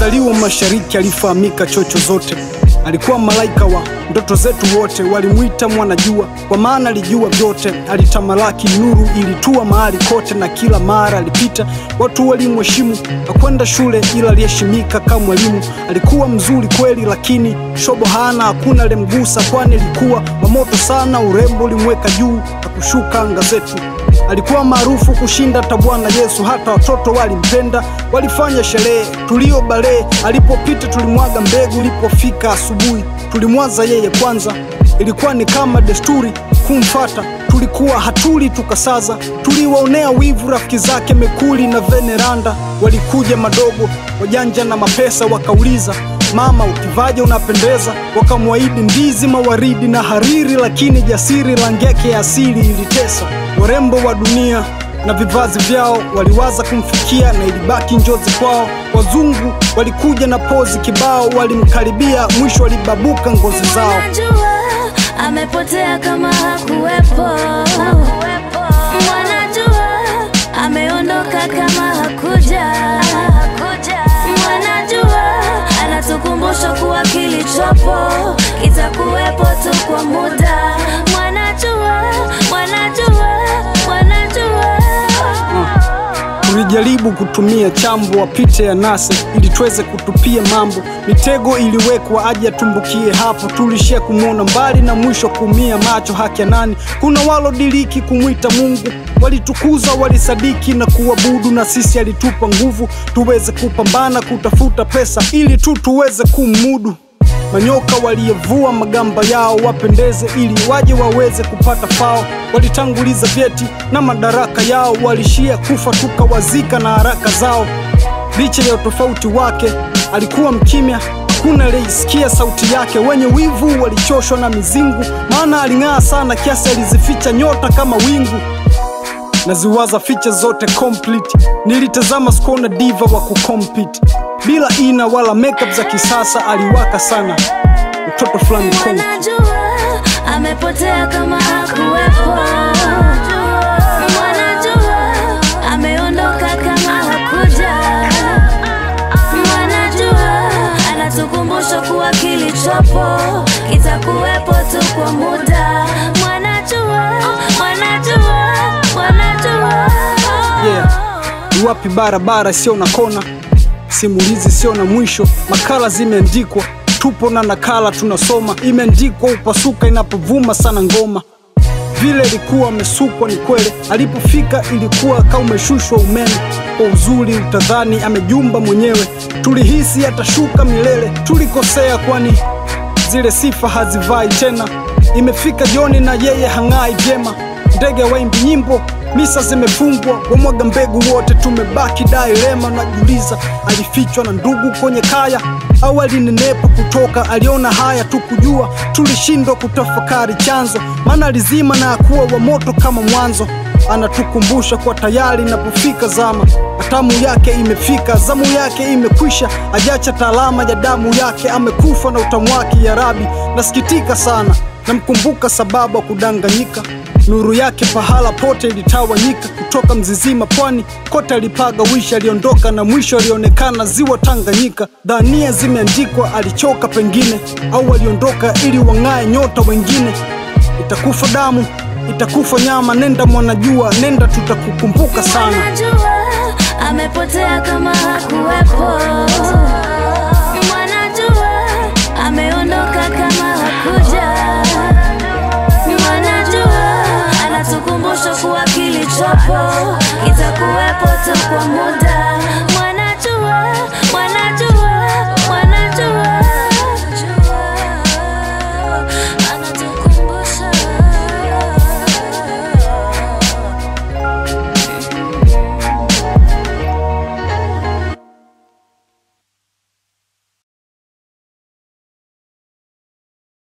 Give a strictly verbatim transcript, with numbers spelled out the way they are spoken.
Alizaliwa mashariki, alifahamika chocho zote. Alikuwa malaika wa ndoto zetu wote. Walimuita mwanajua kwa maana alijua vyote. Alitamalaki, nuru ilitua mahali kote, na kila mara alipita watu walimheshimu. Hakwenda shule ila aliheshimika kama mwalimu. Alikuwa mzuri kweli lakini shobo hana, hakuna alimgusa kwani alikuwa wa moto sana. Urembo ulimweka juu hakushuka anga zetu. Alikuwa maarufu kushinda hata Bwana Yesu. Hata watoto walimpenda, walifanya sherehe tulio bale. Alipopita tulimwaga mbegu, ilipofika asubuhi tulimwaza yeye kwanza. Ilikuwa ni kama desturi kumfata, tulikuwa hatuli tukasaza. Tuliwaonea wivu rafiki zake Mekuli na Veneranda. Walikuja madogo wajanja na mapesa, wakauliza mama ukivaje unapendeza. Wakamwahidi ndizi, mawaridi na hariri, lakini jasiri rangi yake ya asili ilitesa. Warembo wa dunia na vivazi vyao waliwaza kumfikia, na ilibaki njozi kwao. Wazungu walikuja na pozi kibao, walimkaribia mwisho walibabuka ngozi zao. Wanajua amepotea kama hakuwepo, wanajua ameondoka kama hakuja, wanajua anatukumbusha kuwa kilichopo kitakuwepo tu kwa muda. Wanajua, wanajua, wanajua. Tulijaribu kutumia chambo wapite ya nase ili tuweze kutupia mambo. Mitego iliwekwa aje atumbukie hapo. Tulishia kumuona mbali na mwisho kumia macho. Haki ya nani? Kuna walo diliki kumwita Mungu. Walitukuza, walisadiki na kuabudu, na sisi alitupa nguvu tuweze kupambana kutafuta pesa ili tu tuweze kumudu. Manyoka waliyevua magamba yao wapendeze ili waje waweze kupata fao. Walitanguliza vyeti na madaraka yao, walishia kufa tukawazika na haraka zao. Licha ya utofauti wake alikuwa mkimya, hakuna aliyesikia sauti yake. Wenye wivu walichoshwa na mizingu, maana aling'aa sana kiasi alizificha nyota kama wingu. Naziwaza ficha zote complete. Nilitazama skona diva wa kucompete bila ina wala makeup za kisasa. Aliwaka sana mtoto fulani konki. Wanajua amepotea kama hakuwepo, wanajua ameondoka kama hakuja, wanajua anatukumbusha kuwa kilichopo kitakuwepo tu kwa muda. Wanajua, wanajua, wanajua. Yeah. Wapi barabara sio na kona, simulizi sio na mwisho. Makala zimeandikwa, tupo na nakala tunasoma. Imeandikwa upasuka inapovuma sana ngoma. Vile ilikuwa amesukwa ni kweli, alipofika ilikuwa kama umeshushwa umeme. Kwa uzuri utadhani amejumba mwenyewe. Tulihisi atashuka milele, tulikosea kwani zile sifa hazivai tena. Imefika jioni na yeye hang'ai vyema. Ndege waimbi nyimbo, misa zimefungwa, wamwaga mbegu wote tumebaki dilema. Najiuliza alifichwa na ndugu kwenye kaya au alinenepa kutoka, aliona haya tu kujua. Tulishindwa kutafakari chanzo, maana alizima na hakuwa wa moto kama mwanzo. Anatukumbusha kwa tayari napofika zama, atamu yake imefika, zamu yake imekwisha. Ajacha taalama ya damu yake, amekufa na utamu wake. Ya Rabi, nasikitika sana, namkumbuka sababu kudanganyika. Nuru yake pahala pote ilitawanyika, kutoka Mzizima pwani kote alipaga wishi. Aliondoka na mwisho alionekana ziwa Tanganyika. Dhania zimeandikwa alichoka pengine, au aliondoka ili wang'ae nyota wengine. Itakufa damu, itakufa nyama, nenda mwanajua, nenda tutakukumbuka sana. Wanajua amepotea kama hakuwepo,